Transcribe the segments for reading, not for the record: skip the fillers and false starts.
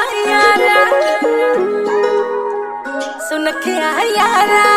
यारा सुनखिया यारा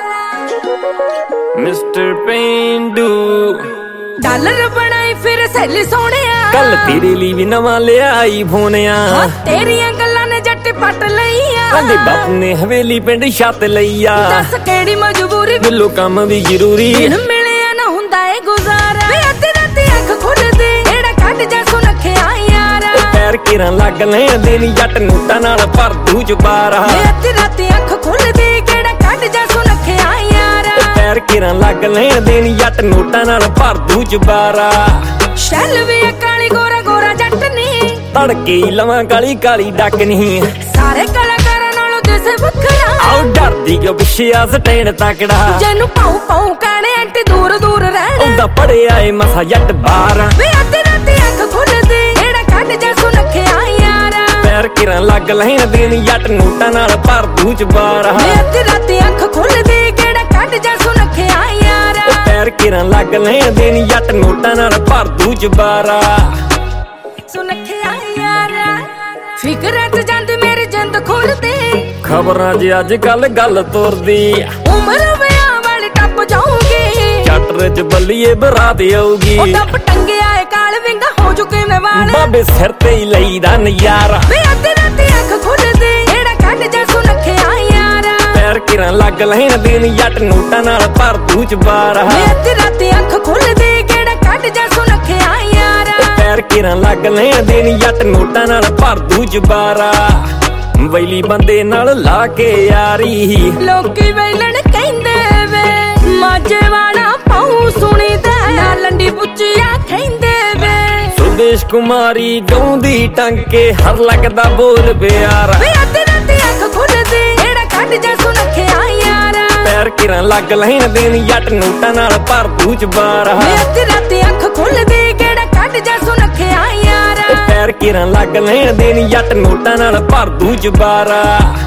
मिस्टर पेंडू डॉलर बनाई फिर सैली सोने कल तेरे लिए भी नवा लिया आई फोनिया तेरिया गल्लां ने जट पट लईया आंदे बापू ने हवेली पिंड छत लईया दस केड़ी मजबूरी बिल्लो काम भी जरूरी मिले ना हुंदा है गुजारा वे अद्धी राती अख खुल दे एड़ा कट जा सुनखिया यारा पैर किरण लग लैण देनी जट नोटा नाल भर दू चबारा वे अद्धी राती अख खुल दे केड़ा कट जा सुनखिया यारा पैर किरण लग लैण देनी जट नोटा नाल भर दू चबारा शैल वे काली गोरा गोरा जट नी तड़के लवां काली काली डक नहीं सारे कलाकारां नालों दिसे वखरा आओ डरदी क्यों पिछे आ स्टैंड तकड़ा जेनू पाऊ पाऊ कहने एंटी दूर दूर रहना ओदा पड़िया ए मसा जट बारा वे अद्धी राती अख खुल दे एड़ा कट जा सुनखिया यारा पैर किरण लग लैण देनी जट नोटा नाल भर दू चबारा वे अद्धी राती अख खुल दे केड़ा कट जा सुनखिया यारा पैर किरण लग लैण देनी जट नोटा नाल भर दू चबारा सुनखिया यारा फिकरां च जांदी मेरी जिंद खुलदी खबरां च अज कल गल तुरदी उमर विआह वाली टप जाऊगी चटर च बल्लीए बरात आऊगी ओ टप टंगिया है काल विंगा हो चुके ने वाले बाबे सिर ते ही लईदा नजारा वे अद्धी राती अख खुल दे एड़ा कट जा सुनखिया यारा पैर किरण लग लैण देनी जट नोटा नाल भर दू चबारा वे अद्धी राती अख खुल दे केड़ा कट जा सुनखिया यारा पैर किरण लग लैण देनी जट नोटा नाल भर दू चबारा वैली बंदे नाल ला के यारी लोकी वैलण कहंदे वे माजे वाला पाऊ सुणीदा ना लंडी पुच्चिया कहंदे वे सुदेश कुमारी गाउंदी टंके हर लगदा बोल प्यारा वे अद्धी राती अख खुल दे एड़ा कट जा सुनखिया यारा पैर किरण लग लैण देनी जट नोटा नाल भर दू चबारा वे अद्धी राती अख खुल दे केड़ा कट जा सुनखिया यारा पैर किरण लग लैण देनी जट नोटा नाल भर दू चबारा।